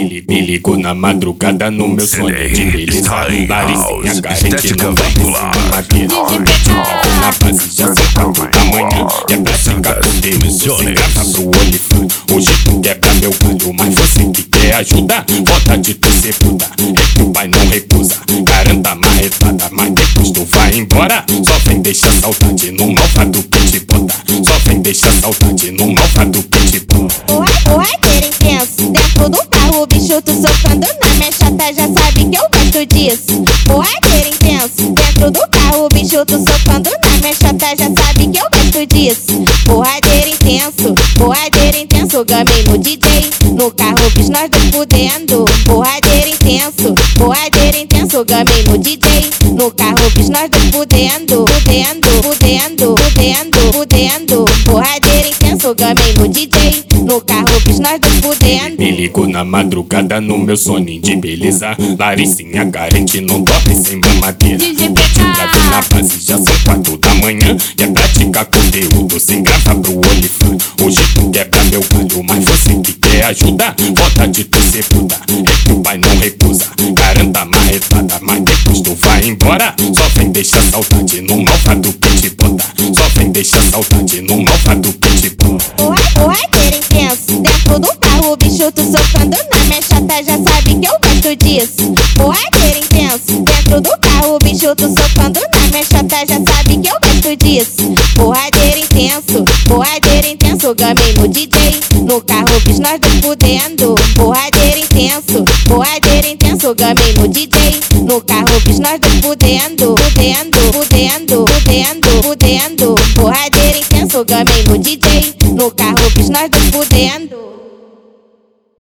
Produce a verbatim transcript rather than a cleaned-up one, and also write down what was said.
Me, me ligo na madrugada no meu sonho de beleza. Larizinha garante não vai receber madeira. Metido na base já sei quando da manhã. E é pra ficar com Deus, você grava pro olifante. Hoje tudo é pra meu canto, mas você que quer ajuda, bota de torcer bunda. É que o pai não recusa, garanta marretada, mas depois tu vai embora. Só vem deixando altante no malvado quem de bunda. Só vem deixando altante no malvado quem de bunda. O raqueiro intenso, dentro do carro o bicho tu socando na minha chata, já sabe que eu gosto disso. O raqueiro intenso, dentro do carro o bicho tu socando na minha chata, já sabe que eu gosto disso. O raqueiro intenso, o raqueiro intenso, gamei no D J, no carro bis nós dois fudendo. O raqueiro intenso, o raqueiro intenso, gamei no D J, no carro bis nós dois fudendo, fudendo, fudendo, fudendo, fudendo. O raqueiro intenso, gamei no D J, no carro bis nós dois fudendo. Me ligo na madrugada no meu soninho de beleza. Larizinha garante não dorme sem mamadeira. Grave na base já sei quando da manhã. E é prática conteúdo sem gravar pro olifante. Hoje tudo é pra meu canto, mas você que quer ajuda, bota de torcer bunda. É que o pai não recusa, garanta marretada, mas depois tu vai embora. Só vem deixando altante no malvado quem de bunda. Só vem deixando altante no malvado quem de bunda. O raqueiro intenso, dentro do carro o bicho tu socando na minha chata, já sabe que eu gosto disso. O raqueiro intenso, dentro do carro o bicho tu socando na minha chata, já sabe que eu gosto disso. O raqueiro intenso, o raqueiro intenso, gamei no D J, no carro bis nós dois fudendo. O raqueiro intenso, o raqueiro intenso, gamei no D J, no carro bis nós dois fudendo, fudendo, fudendo, fudendo, fudendo. O raqueiro intenso, gamei no D J, no carro bis nós dois fudendo.